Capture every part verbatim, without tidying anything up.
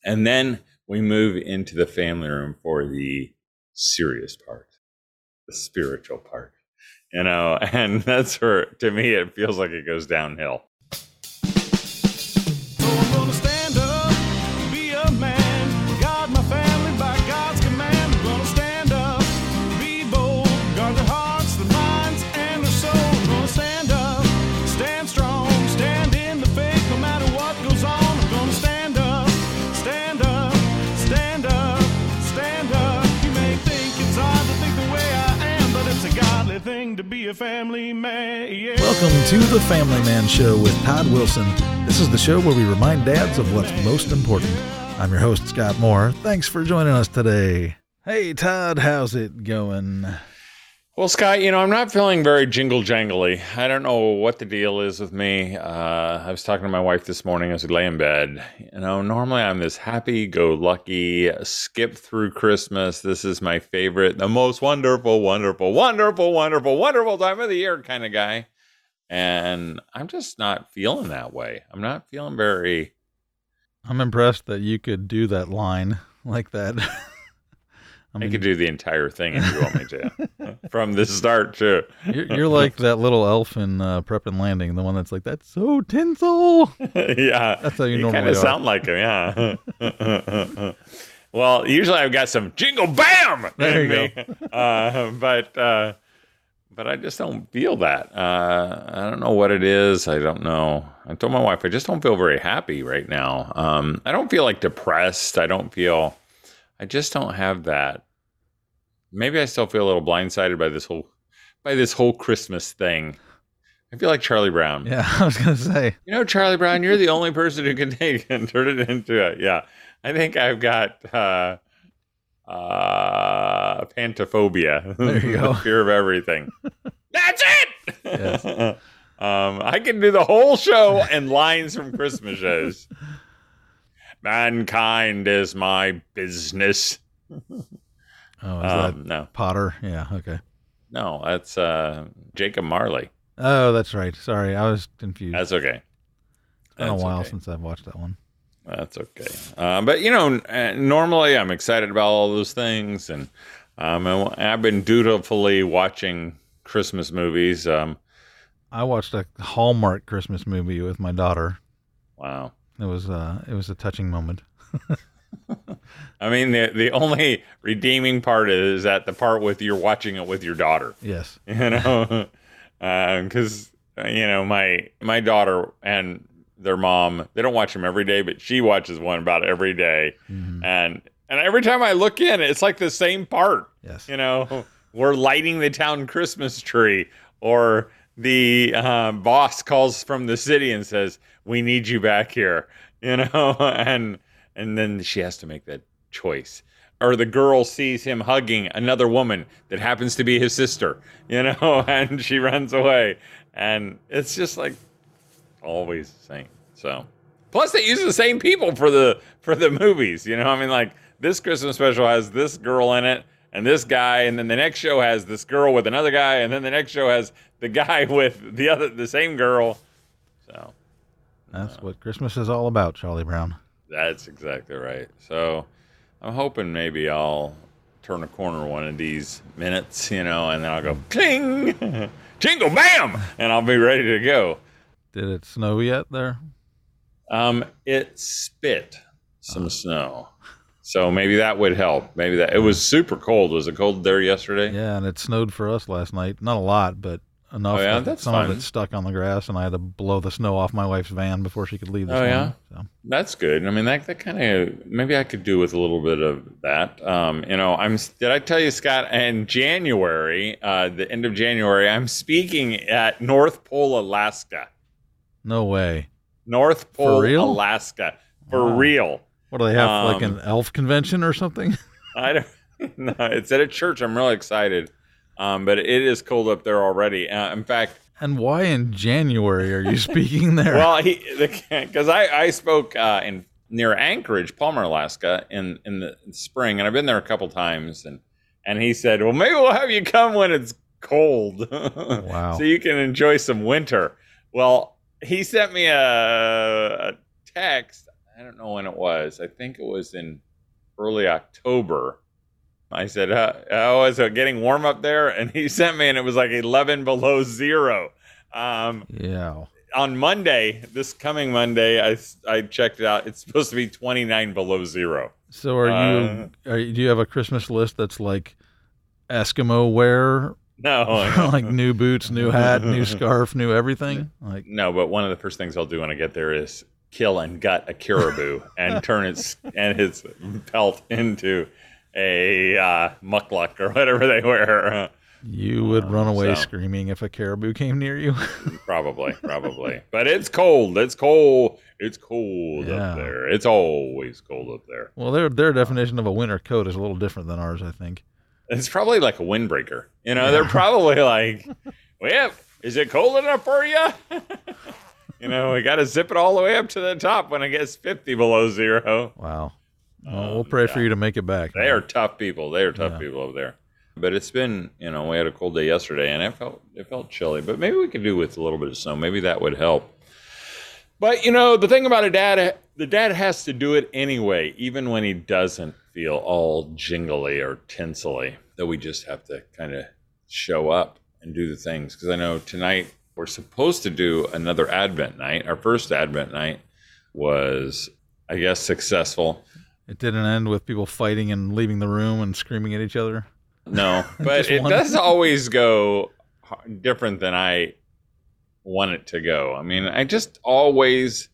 And then we move into the family room for the serious part, the spiritual part, you know, and that's where, to me, it feels like it goes downhill. So I'm gonna stand up, be a man, guard my family by God's command. I'm gonna stand up, be bold, guard their hearts, their minds, and their souls. I'm gonna stand up, stand strong, stand in the faith, no matter what goes on. I'm gonna stand up, stand up, stand up, stand up. You may think it's hard to think the way I am, but it's a godly thing to be a family man. Yeah. Welcome to the Family Man Show with Todd Wilson. This is the show where we remind dads of what's most important. I'm your host, Scott Moore. Thanks for joining us today. Hey, Todd, how's it going? Well, Scott, you know, I'm not feeling very jingle jangly. I don't know what the deal is with me. Uh, I was talking to my wife this morning as we lay in bed. You know, normally I'm this happy-go-lucky, skip through Christmas. This is my favorite, the most wonderful, wonderful, wonderful, wonderful, wonderful time of the year kind of guy. And I'm just not feeling that way. I'm not feeling very... I'm impressed that you could do that line like that. I, mean, I could do the entire thing if you want me to. From the start to... You're, you're like that little elf in uh, Prep and Landing, the one that's like, that's so tinsel. Yeah. That's how you, you normally kind of sound like him, yeah. Well, usually I've got some jingle bam! There you me. go. uh, but... Uh, But I just don't feel that. Uh, I don't know what it is. I don't know. I told my wife, I just don't feel very happy right now. Um, I don't feel like depressed. I don't feel, I just don't have that. Maybe I still feel a little blindsided by this whole, by this whole Christmas thing. I feel like Charlie Brown. Yeah, I was going to say. You know, Charlie Brown, you're the only person who can take and turn it into it. Yeah. I think I've got, uh, Uh, pantophobia. There you go. The fear of everything. That's it. Yes. um, I can do the whole show and lines from Christmas shows. Mankind is my business. Oh, is um, that no Potter? Yeah, okay. No, that's uh, Jacob Marley. Oh, that's right. Sorry, I was confused. That's okay. It's been a That's while okay. since I've watched that one. That's okay. Uh, but, you know, normally I'm excited about all those things. And um, I've been dutifully watching Christmas movies. Um, I watched a Hallmark Christmas movie with my daughter. Wow. It was uh, it was a touching moment. I mean, the the only redeeming part is that the part with you're watching it with your daughter. Yes. You know, because, uh, you know, my my daughter and their mom, they don't watch them every day, but she watches one about every day. Mm-hmm. And and every time I look in, it's like the same part. Yes. You know, we're lighting the town Christmas tree, or the uh, boss calls from the city and says, we need you back here, you know, and and then she has to make that choice. Or the girl sees him hugging another woman that happens to be his sister, you know, and she runs away. And it's just like, always the same. So plus they use the same people for the for the movies, you know. I mean, like, this Christmas special has this girl in it and this guy, and then the next show has this girl with another guy, and then the next show has the guy with the other the same girl. So that's uh, what Christmas is all about, Charlie Brown. That's exactly right. So I'm hoping maybe I'll turn a corner one of these minutes, you know, and then I'll go cling, jingle bam, and I'll be ready to go. Did it snow yet there? Um, it spit some oh. snow, so maybe that would help. Maybe that it was super cold. Was it cold there yesterday? Yeah, and it snowed for us last night. Not a lot, but enough. Oh, yeah? That That's some fun. of it stuck on the grass, and I had to blow the snow off my wife's van before she could leave. This oh morning, yeah, so. That's good. I mean, that that kind of maybe I could do with a little bit of that. Um, you know, I'm. Did I tell you, Scott? In January, uh, the end of January, I'm speaking at North Pole, Alaska. No way. North Pole, For real? Alaska. For wow. real. What do they have, um, like an elf convention or something? I don't know. It's at a church. I'm really excited. Um, but it is cold up there already. Uh, in fact. And why in January are you speaking there? Well, he because I, I spoke uh, in near Anchorage, Palmer, Alaska, in, in the spring. And I've been there a couple times. And, and he said, well, maybe we'll have you come when it's cold. Wow. So you can enjoy some winter. Well, he sent me a, a text. I don't know when it was. I think it was in early October. I said, uh, "Oh, is it getting warm up there?" And he sent me, and it was like eleven below zero. Um, Yeah. on Monday, this coming Monday, I, I checked it out. It's supposed to be twenty-nine below zero. So are Uh, you, are you, do you have a Christmas list that's like Eskimo wear, No, no. like new boots, new hat, new scarf, new everything? Like, No, but one of the first things I'll do when I get there is kill and gut a caribou and turn its and its pelt into a uh, muckluck or whatever they wear. you would run away so- screaming if a caribou came near you. Probably, probably. But it's cold. It's cold. It's cold Yeah. up there. It's always cold up there. Well, their their definition of a winter coat is a little different than ours, I think. It's probably like a windbreaker. You know, they're probably like, well, is it cold enough for you? You know, we got to zip it all the way up to the top when it gets fifty below zero. Wow. Well, Um, we'll pray yeah. for you to make it back. They are tough people. They are tough Yeah. people over there. But it's been, you know, we had a cold day yesterday, and it felt it felt chilly. But maybe we could do with a little bit of snow. Maybe that would help. But you know, the thing about a dad, the dad has to do it anyway, even when he doesn't feel all jingly or tinsely. That we just have to kind of show up and do the things. Because I know tonight we're supposed to do another Advent night. Our first Advent night was, I guess, successful. It didn't end with people fighting and leaving the room and screaming at each other. No, but Just it one. does always go h- different than I want it to go. I mean, I just always,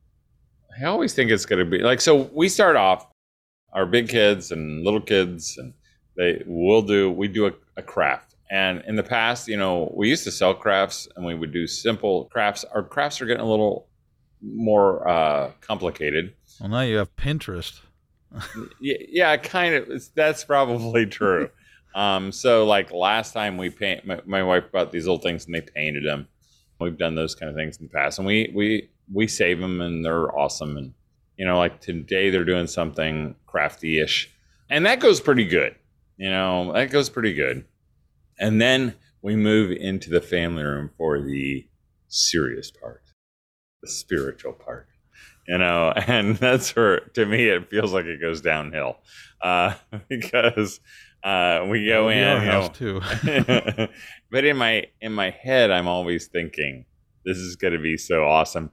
I always think it's going to be like, so we start off our big kids and little kids, and they will do, we do a, a craft. And in the past, you know, we used to sell crafts and we would do simple crafts. Our crafts are getting a little more uh, complicated. Well, now you have Pinterest. Yeah, yeah, kind of. It's, that's probably true. um, so, like last time we paint, my, my wife bought these little things and they painted them. We've done those kind of things in the past, and we we we save them, and they're awesome. And you know, like today they're doing something crafty-ish, and that goes pretty good. You know, that goes pretty good. And then we move into the family room for the serious part, the spiritual part. You know, and that's where, to me, it feels like it goes downhill uh, because uh, we go That'll be in. our You house know, too. but in my in my head, I'm always thinking, this is going to be so awesome.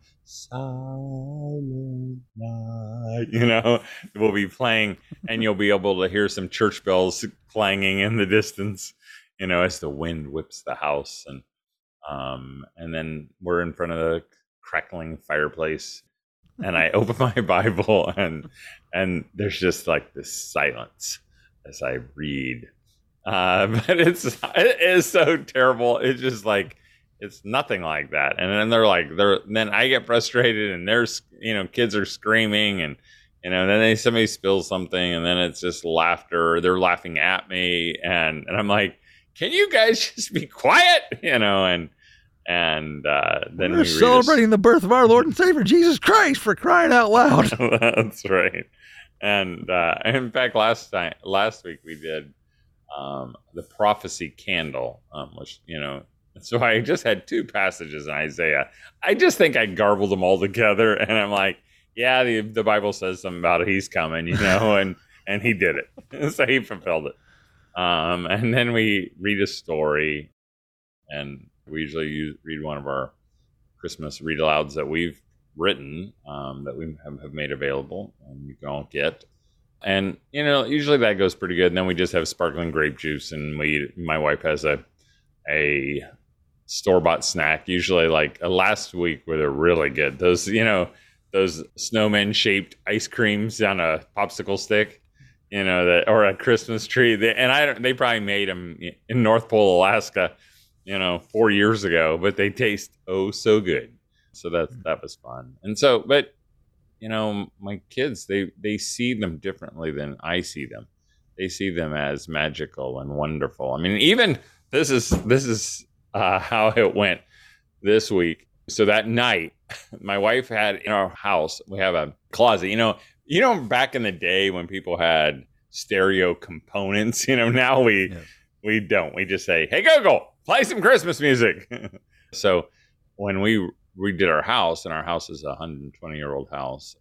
Silent night, you know, we'll be playing, and you'll be able to hear some church bells clanging in the distance, you know, as the wind whips the house, and um, and then we're in front of the crackling fireplace. And I open my Bible, and and there's just like this silence as I read. Uh, but it's it is so terrible. It's just like it's nothing like that. And then they're like they're then I get frustrated, and there's you know kids are screaming, and you know then they, somebody spills something, and then it's just laughter. They're laughing at me, and and I'm like, can you guys just be quiet? You know and. And uh, then We're we read a- celebrating the birth of our Lord and Savior Jesus Christ, for crying out loud. That's right. And uh, in fact, last time, last week we did um, the prophecy candle, um, which you know. So I just had two passages in Isaiah. I just think I garbled them all together, and I'm like, yeah, the the Bible says something about it. He's coming, you know, and and he did it. So he fulfilled it. Um, and then we read a story, and we usually use, read one of our Christmas read alouds that we've written, um, that we have, have made available, and you can all get. And you know, usually that goes pretty good. And then we just have sparkling grape juice, and we, my wife has a a store bought snack. Usually, like uh, last week, where they're really good. Those, you know, those snowman shaped ice creams on a popsicle stick, you know, that or a Christmas tree. They, and I don't, they probably made them in North Pole, Alaska, you know, four years ago, but they taste oh so good. So that that was fun. And so, but you know, my kids, they they see them differently than I see them. They see them as magical and wonderful. I mean, even this is this is uh, how it went this week. So that night, my wife had in our house, we have a closet. You know, you know, back in the day when people had stereo components, you know, now we Yes. we don't. We just say, "Hey Google, play some Christmas music." So when we redid our house, and our house is a one hundred twenty year old house,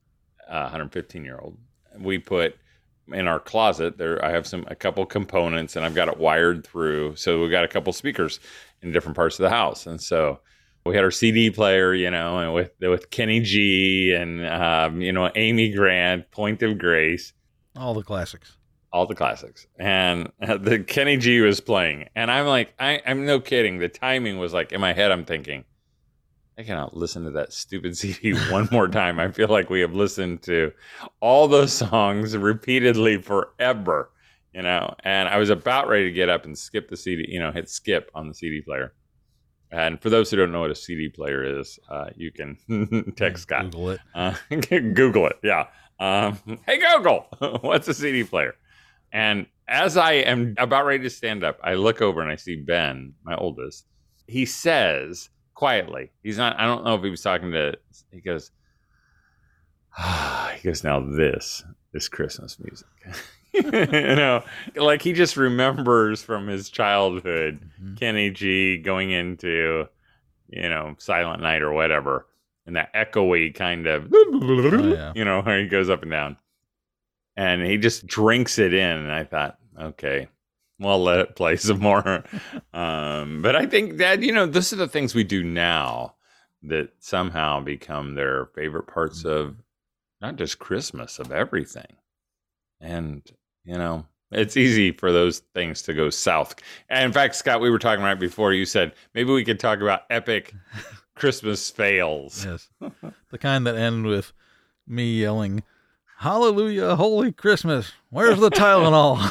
a one hundred fifteen year old. We put in our closet there. I have some a couple components, and I've got it wired through. So we got a couple speakers in different parts of the house, and so we had our C D player, you know, and with with Kenny G and um, you know, Amy Grant, Point of Grace, All the classics. all the classics, and the Kenny G was playing, and I'm like, I, I'm no kidding. The timing was like in my head. I'm thinking, I cannot listen to that stupid C D one more time. I feel like we have listened to all those songs repeatedly forever, you know. And I was about ready to get up and skip the C D, you know, hit skip on the C D player. And for those who don't know what a C D player is, uh, you can text Scott. Google it. Uh, Google it, yeah. Um, hey, Google, what's a C D player? And as I am about ready to stand up, I look over and I see Ben, my oldest. He says quietly, he's not, I don't know if he was talking to, he goes, ah, he goes, now this is Christmas music. You know, like he just remembers from his childhood, mm-hmm. Kenny G going into, you know, Silent Night or whatever, and that echoey kind of, oh, yeah. you know, where he goes up and down. And he just drinks it in. And I thought, okay, well, let it play some more. um, but I think that, you know, those are the things we do now that somehow become their favorite parts of not just Christmas, of everything. And, you know, it's easy for those things to go south. And in fact, Scott, we were talking right before. You said maybe we could talk about epic Christmas fails. Yes. The kind that end with me yelling, "Hallelujah, holy Christmas. Where's the Tylenol?"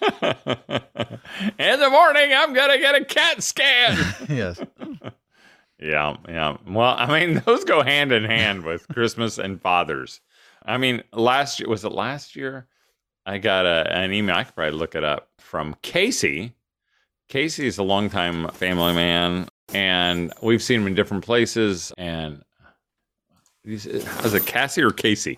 In the morning, I'm going to get a CAT scan. Yes. Yeah, yeah. Well, I mean, those go hand in hand with Christmas and fathers. I mean, last year, was it last year? I got a, an email, I could probably look it up, from Casey. Casey is a longtime family man, and we've seen him in different places. And is it Cassie or Casey?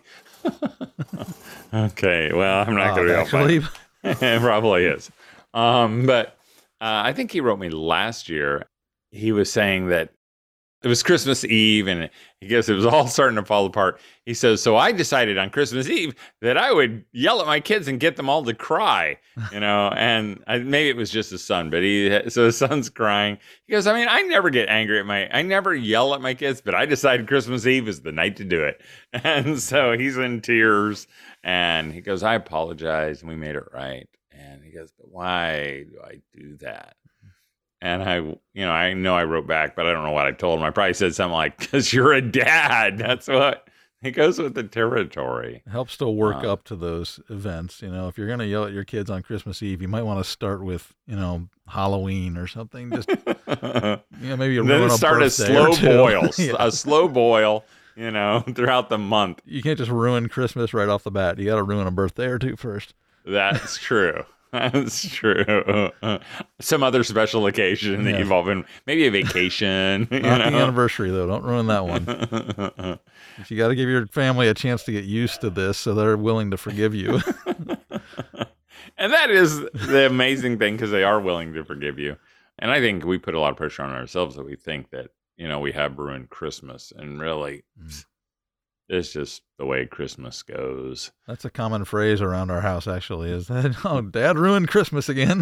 Okay, well, I'm not uh, going to be actually. It probably is. Um, but uh, I think he wrote me last year. He was saying that it was Christmas Eve, and he guess it was all starting to fall apart. He says, so I decided on Christmas Eve that I would yell at my kids and get them all to cry, you know, and I, maybe it was just his son, but he, so his son's crying. He goes, I mean, I never get angry at my, I never yell at my kids, but I decided Christmas Eve is the night to do it. And so he's in tears, and he goes, I apologize, and we made it right. And he goes, but why do I do that? And I, you know, I know I wrote back, but I don't know what I told him. I probably said something like, because you're a dad. That's what, it goes with the territory. It helps to work uh, up to those events. You know, if you're going to yell at your kids on Christmas Eve, you might want to start with, you know, Halloween or something. Just, you know, maybe ruin then a start a slow boil, yeah. a slow boil, you know, throughout the month. You can't just ruin Christmas right off the bat. You got to ruin a birthday or two first. That's true. That's true. Some other special occasion that yeah. you've all been, maybe a vacation. You Not know? the anniversary, though. Don't ruin that one. You got to give your family a chance to get used to this so they're willing to forgive you. And that is the amazing thing, because they are willing to forgive you. And I think we put a lot of pressure on ourselves that we think that, you know, we have ruined Christmas. And really, mm. it's just the way Christmas goes. That's a common phrase around our house, actually, is that, oh, Dad ruined Christmas again.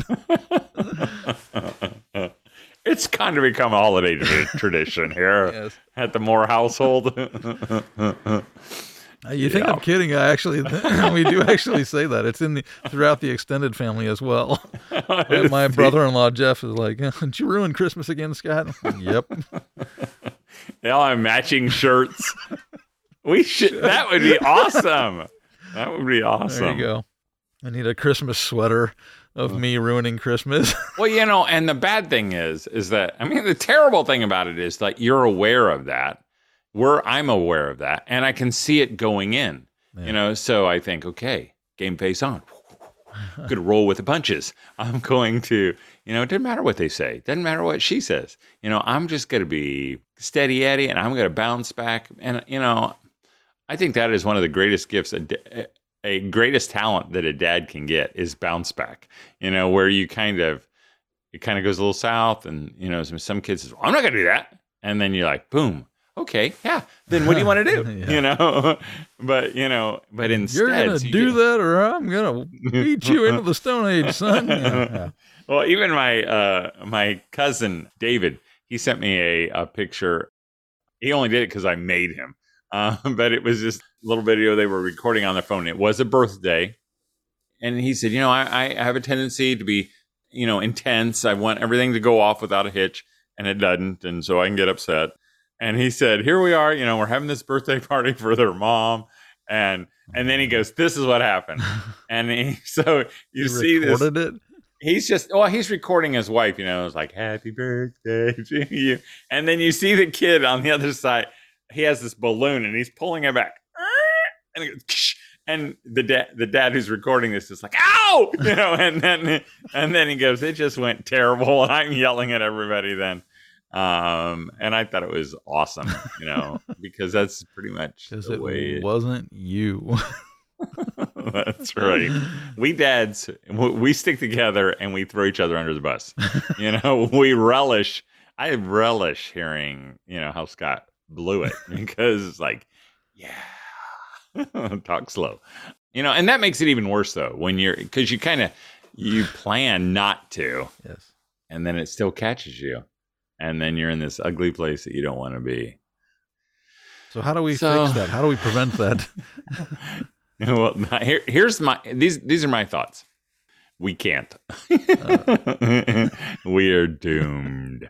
It's kind of become a holiday tradition here yes. at the Moore household. You think yeah. I'm kidding? I actually, we do actually say that. It's in the throughout the extended family as well. My brother-in-law Jeff is like, "Did you ruin Christmas again, Scott?" Like, yep. They all have matching shirts. We should. That would be awesome. That would be awesome. There you go. I need a Christmas sweater of me ruining Christmas. Well, you know, and the bad thing is, is that, I mean, the terrible thing about it is that you're aware of that. Where I'm aware of that, and I can see it going in, yeah. you know, so I think, okay, game face on. I'm going to roll with the punches. I'm going to, you know, it doesn't matter what they say. It doesn't matter what she says. You know, I'm just going to be steady Eddie, and I'm going to bounce back. And, you know, I think that is one of the greatest gifts, a, a greatest talent that a dad can get is bounce back, you know, where you kind of, it kind of goes a little south, and, you know, some kids say, well, I'm not going to do that. And then you're like, boom. okay, yeah. Then what do you want to do? Yeah. You know, but you know, but instead, You're gonna so you do get- that, or I'm gonna beat you into the Stone Age, son. Yeah, yeah. Well, even my uh, my cousin David, he sent me a, a picture. He only did it because I made him, uh, but it was this little video they were recording on their phone. It was a birthday, and he said, "You know, I, I have a tendency to be, you know, intense. I want everything to go off without a hitch, and it doesn't, and so I can get upset." And he said, "Here we are. You know, we're having this birthday party for their mom." And and then he goes, "This is what happened." And he, so you You see this. recorded it. He's just, well, he's recording his wife, you know, it's like, happy birthday to you. And then you see the kid on the other side. He has this balloon and he's pulling it back. And, it goes, Ksh! And the dad, the dad who's recording this is like, ow, you know, and then, and then he goes, it just went terrible. And I'm yelling at everybody then. Um, and I thought it was awesome, you know, because that's pretty much Because the it way it wasn't you. That's right. We dads, w- we stick together and we throw each other under the bus. You know, we relish, I relish hearing, you know, how Scott blew it because it's like, yeah, talk slow. You know, and that makes it even worse though, when you're, because you kind of, you plan not to, Yes. and then it still catches you. And then you're in this ugly place that you don't want to be. So how do we So- fix that? How do we prevent that? Well, here, here's my these these are my thoughts. We can't. We are doomed,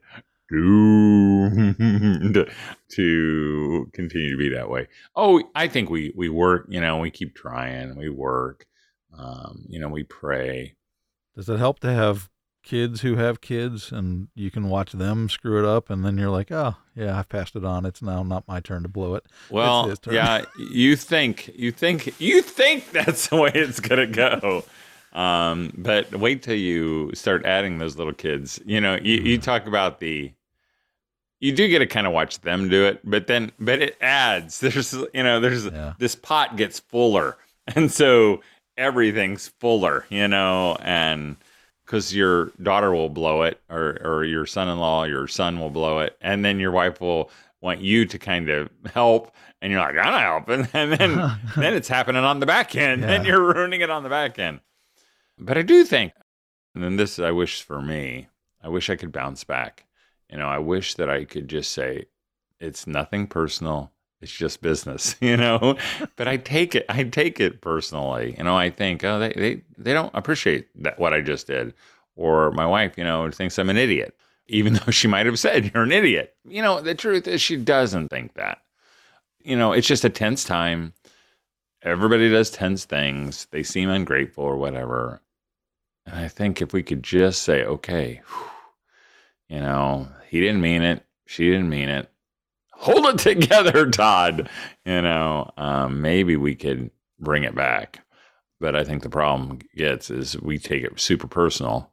doomed to continue to be that way. Oh, I think we we work. You know, we keep trying. We work. Um, you know, we pray. Does it help to have kids who have kids and you can watch them screw it up and then you're like, oh, yeah, I've passed it on. It's now not my turn to blow it. Well, his turn. yeah, you think you think you think that's the way it's gonna go. Um, but wait till you start adding those little kids. You know, you, you talk about the, you do get to kind of watch them do it, but then, but it adds, there's, you know, there's, Yeah. this pot gets fuller. And so everything's fuller, you know, and because your daughter will blow it or, or your son-in-law, your son will blow it. And then your wife will want you to kind of help. And you're like, I'm not helping. And then, then it's happening on the back end Yeah. and you're ruining it on the back end. But I do think, and then this I wish for me, I wish I could bounce back. You know, I wish that I could just say, it's nothing personal. It's just business, you know, but I take it, I take it personally. You know, I think, oh, they, they, they don't appreciate that, what I just did. Or my wife, you know, thinks I'm an idiot, even though she might have said you're an idiot. You know, the truth is she doesn't think that. You know, it's just a tense time. Everybody does tense things. They seem ungrateful or whatever. And I think if we could just say, okay, whew, you know, he didn't mean it. She didn't mean it. Hold it together, Todd. You know, um, maybe we could bring it back. But I think the problem gets is we take it super personal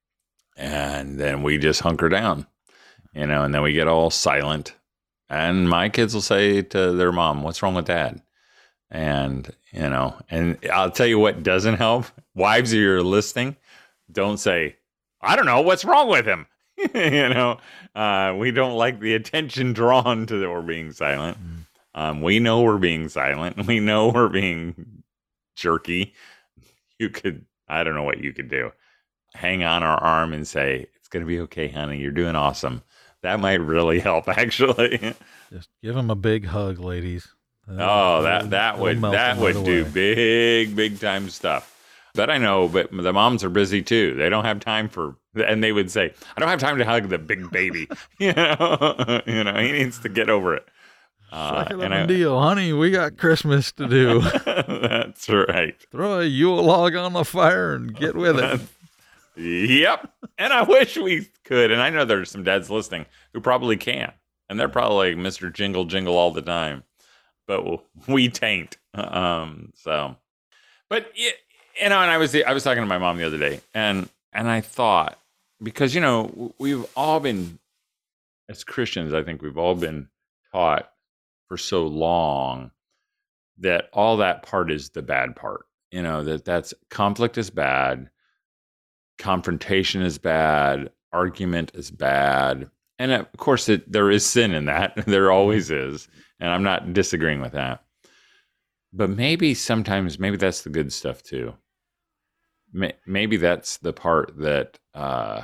and then we just hunker down, you know, and then we get all silent. And my kids will say to their mom, what's wrong with dad? And, you know, and I'll tell you what doesn't help. Wives, if you're listening, don't say, I don't know, what's wrong with him? You know, uh, we don't like the attention drawn to that we're being silent. Um, we know we're being silent. We know we're being jerky. You could, I don't know what you could do. Hang on our arm and say, it's going to be okay, honey. You're doing awesome. That might really help, actually. Just give them a big hug, ladies. Oh, that that would that would do big big time stuff. But I know, but the moms are busy too. They don't have time for, and they would say, "I don't have time to hug the big baby." You know, you know, he needs to get over it. Uh, Suck it and up I- and deal, honey. We got Christmas to do. That's right. Throw a Yule log on the fire and get with it. Yep. And I wish we could. And I know there's some dads listening who probably can, and they're probably like Mister Jingle Jingle all the time. But we taint. Um, so, but you know, and I was I was talking to my mom the other day, and and I thought, because you know we've all been, as Christians, I think we've all been taught for so long that all that part is the bad part. You know, that that's conflict is bad, confrontation is bad, argument is bad, And of course, it, there is sin in that. There always is. And I'm not disagreeing with that. But maybe sometimes, maybe that's the good stuff too. Maybe that's the part that, uh,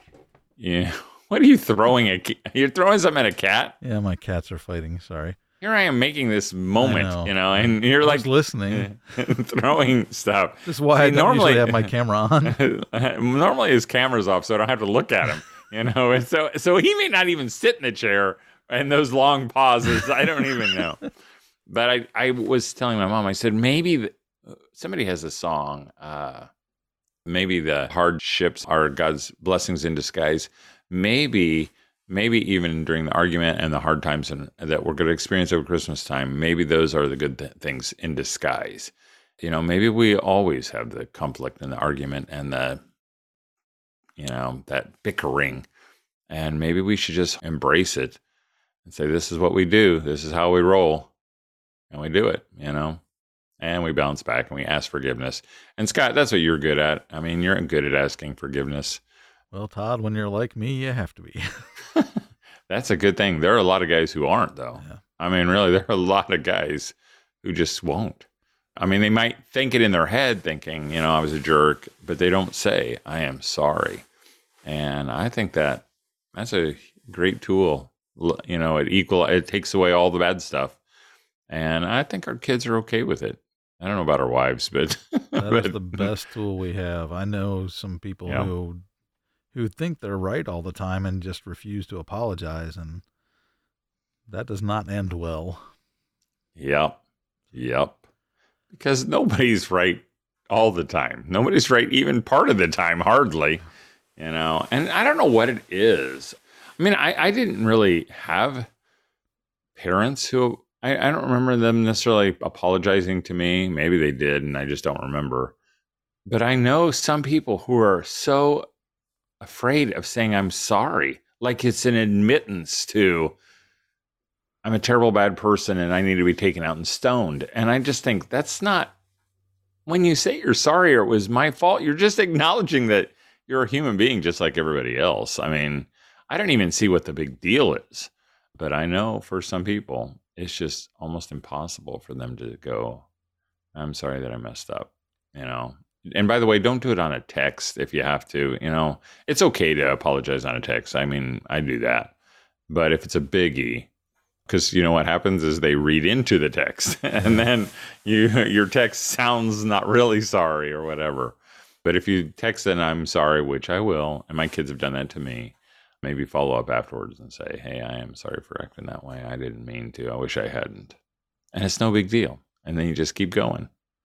you know, what are you throwing? A, you're throwing something at a cat? Yeah, my cats are fighting. Sorry. Here I am making this moment, know. you know, and you're I like was listening. throwing stuff. This is why See, I don't normally usually have my camera on. Normally his camera's off, so I don't have to look at him, you know. And so, so he may not even sit in the chair and those long pauses. I don't even know. But I, I was telling my mom, I said, maybe the, somebody has a song. Uh, maybe the hardships are God's blessings in disguise. Maybe. Maybe even during the argument and the hard times in, that we're going to experience over Christmas time, maybe those are the good th- things in disguise. You know, maybe we always have the conflict and the argument and the, you know, that bickering. And maybe we should just embrace it and say, this is what we do. This is how we roll. And we do it, you know, and we bounce back and we ask forgiveness. And Scott, that's what you're good at. I mean, you're good at asking forgiveness. Well, Todd, when you're like me, you have to be. That's a good thing. There are a lot of guys who aren't, though. Yeah. I mean, really, there are a lot of guys who just won't. I mean, they might think it in their head, thinking, you know, I was a jerk, but they don't say, I am sorry. And I think that that's a great tool. You know, it equal, it takes away all the bad stuff. And I think our kids are okay with it. I don't know about our wives, but that but, is the best tool we have. I know some people yeah. who who think they're right all the time and just refuse to apologize, and that does not end well. Yep. Yep. Because nobody's right all the time. Nobody's right even part of the time, hardly, you know. And I don't know what it is. I mean, I, I didn't really have parents who, I, I don't remember them necessarily apologizing to me. Maybe they did, and I just don't remember. But I know some people who are so afraid of saying I'm sorry, like it's an admittance to I'm a terrible bad person and I need to be taken out and stoned. And I just think that's not, when you say you're sorry or it was my fault, you're just acknowledging that you're a human being just like everybody else. I mean, I don't even see what the big deal is, but I know for some people it's just almost impossible for them to go, I'm sorry that I messed up, you know. And by the way, don't do it on a text if you have to. You know, it's okay to apologize on a text. I mean, I do that. But if it's a biggie, because you know what happens is they read into the text, and then you your text sounds not really sorry or whatever. But if you text and I'm sorry, which I will, and my kids have done that to me, maybe follow up afterwards and say, hey, I am sorry for acting that way. I didn't mean to. I wish I hadn't. And it's no big deal. And then you just keep going.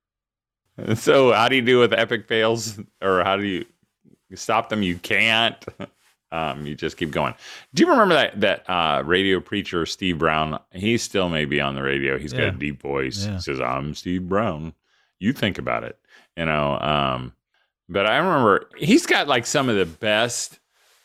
So how do you do with epic fails, or how do you stop them? You can't. Um, you just keep going. Do you remember that that uh, radio preacher, Steve Brown? He still may be on the radio. He's yeah. got a deep voice. Yeah. He says, I'm Steve Brown. You think about it, you know. Um, but I remember he's got like some of the best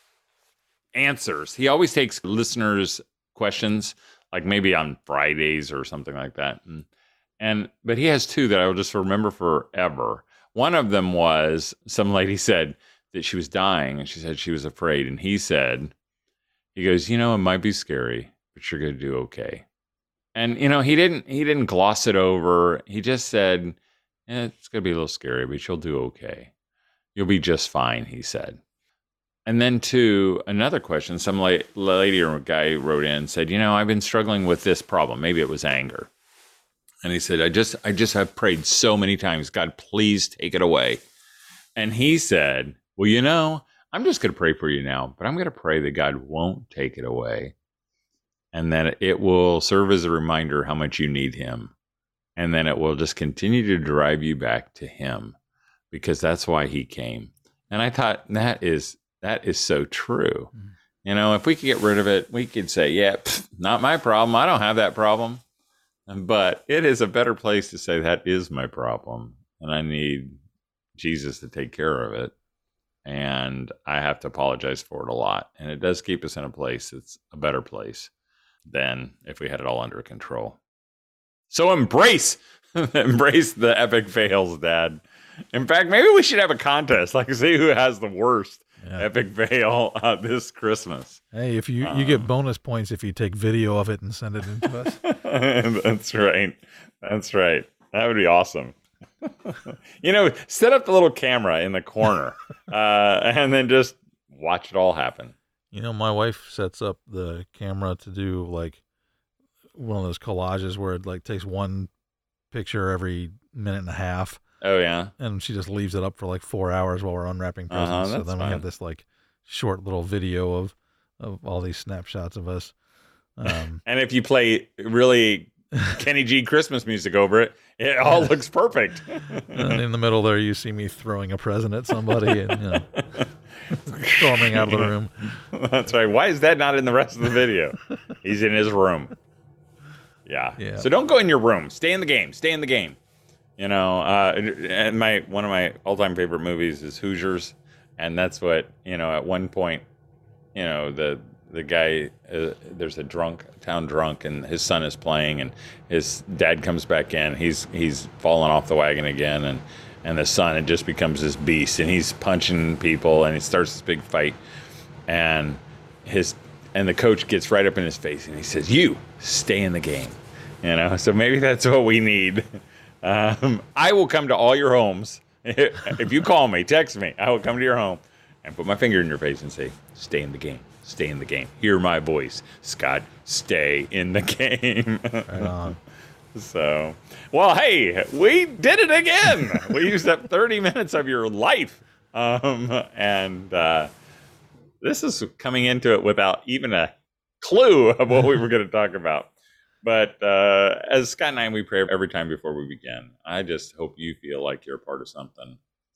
answers. He always takes listeners' questions, like maybe on Fridays or something like that. And, And, but he has two that I will just remember forever. One of them was some lady said that she was dying and she said she was afraid. And he said, he goes, you know, it might be scary, but you're going to do okay. And, you know, he didn't, he didn't gloss it over. He just said, eh, it's going to be a little scary, but you'll do okay. You'll be just fine, he said. And then to another question, some la- lady or guy wrote in and said, you know, I've been struggling with this problem. Maybe it was anger. And he said, I just I just have prayed so many times, God, please take it away. And he said, well, you know, I'm just going to pray for you now, but I'm going to pray that God won't take it away. And that it will serve as a reminder how much you need him. And then it will just continue to drive you back to him, because that's why he came. And I thought that is that is so true. Mm-hmm. You know, if we could get rid of it, we could say, yeah, pff, not my problem. I don't have that problem. But it is a better place to say that is my problem, and I need Jesus to take care of it. And I have to apologize for it a lot. And it does keep us in a place that's a better place than if we had it all under control. So embrace, embrace the epic fails, Dad. In fact, maybe we should have a contest, like see who has the worst Yeah. epic fail uh, this Christmas. Hey, if you, Um, you get bonus points if you take video of it and send it in to us. That's right. That's right. That would be awesome. You know, set up the little camera in the corner uh, and then just watch it all happen. You know, my wife sets up the camera to do like one of those collages where it like takes one picture every minute and a half. Oh, yeah. And she just leaves it up for like four hours while we're unwrapping presents. Uh-huh, so that's then we fine. have this like short little video of, of all these snapshots of us. Um, And if you play really Kenny G Christmas music over it, it all looks perfect. and in the middle there, you see me throwing a present at somebody and, you know, storming out of the room. That's right. Why is that not in the rest of the video? He's in his room. Yeah. Yeah. So don't go in your room. Stay in the game. Stay in the game. You know, uh, and my one of my all-time favorite movies is Hoosiers, and that's what, you know, at one point, you know, the the guy, uh, there's a drunk, town drunk, and his son is playing, and his dad comes back in. He's he's fallen off the wagon again, and and the son, it just becomes this beast, and he's punching people, and he starts this big fight, and his and the coach gets right up in his face, and he says, "You stay in the game," you know. So maybe that's what we need. Um, I will come to all your homes. If you call me, text me, I will come to your home and put my finger in your face and say, "Stay in the game. Stay in the game. Hear my voice, Scott. Stay in the game." Right on. So, well, hey, we did it again. We used up thirty minutes of your life. Um, and uh, this is coming into it without even a clue of what we were going to talk about. But uh, as Scott and I, we pray every time before we begin. I just hope you feel like you're a part of something,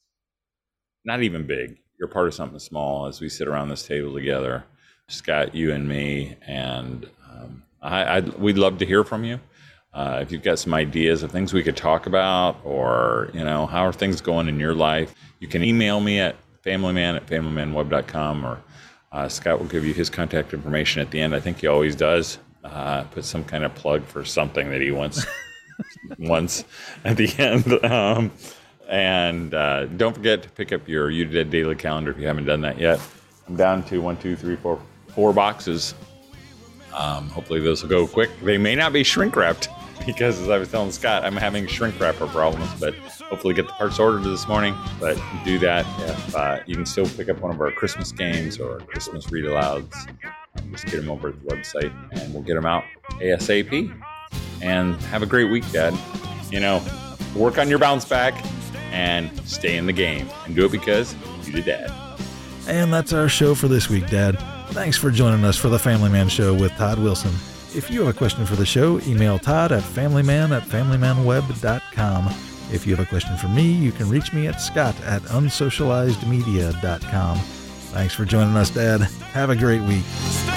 not even big. You're part of something small as we sit around this table together. Scott, you and me, and um, I, I'd, we'd love to hear from you. Uh, if you've got some ideas of things we could talk about, or, you know, how are things going in your life, you can email me at familyman at familymanweb dot com, or uh, Scott will give you his contact information at the end. I think he always does. Uh, put some kind of plug for something that he wants wants at the end. Um, and uh, don't forget to pick up your You Did Daily Calendar if you haven't done that yet. I'm down to one, two, three, four, four boxes. Um, hopefully those will go quick. They may not be shrink wrapped because, as I was telling Scott, I'm having shrink wrapper problems, but hopefully get the parts ordered this morning. But do that if uh, you can still pick up one of our Christmas games or Christmas read alouds. Um, just get them over at the website and we'll get them out ASAP. And have a great week, Dad. You know, work on your bounce back and stay in the game. And do it because you did, Dad. And that's our show for this week, Dad. Thanks for joining us for the Family Man Show with Todd Wilson. If you have a question for the show, email Todd at familyman at familymanweb dot com. If you have a question for me, you can reach me at scott at unsocializedmedia dot com. Thanks for joining us, Dad. Have a great week. Stay